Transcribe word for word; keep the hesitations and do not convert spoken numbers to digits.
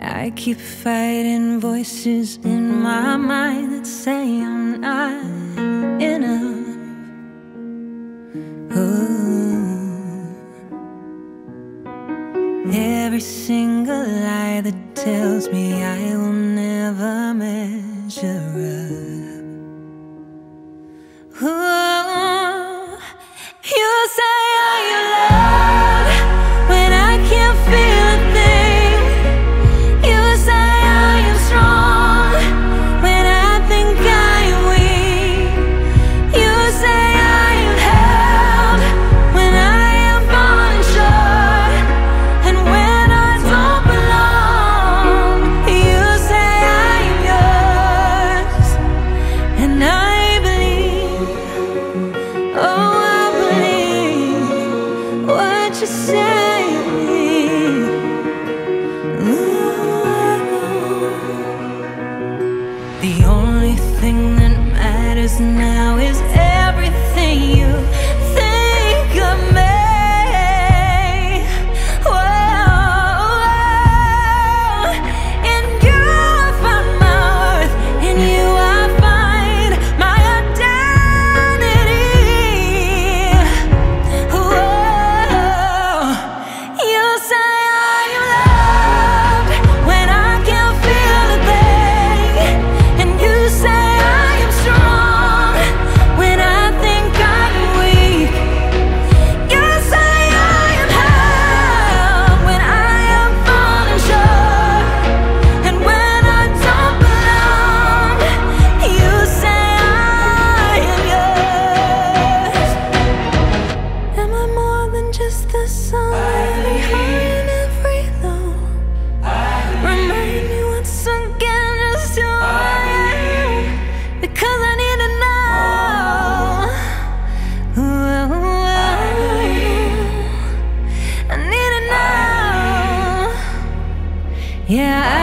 I keep fighting voices in my mind that say I'm not enough. Oh, every single lie that tells me I will never measure up. Oh, you say are you loved when I can't feel a thing. You say I am strong when I think I am weak. You say I am held when I am falling short, and when I don't belong. You say I am yours, and I believe, oh I believe what you say. The only thing that matters now is everything you think of me. Whoa, in you I find my worth, in you I find my identity. Whoa, you say I am loved when I can't feel a thing, and you say I am strong when I think I'm weak. You say I am held when I am falling short, and when I don't belong. You say I am yours. Am I more than just the song, every high and every low? Remind me once again just who I am, because I need to know. Ooh, I need to know. Yeah, I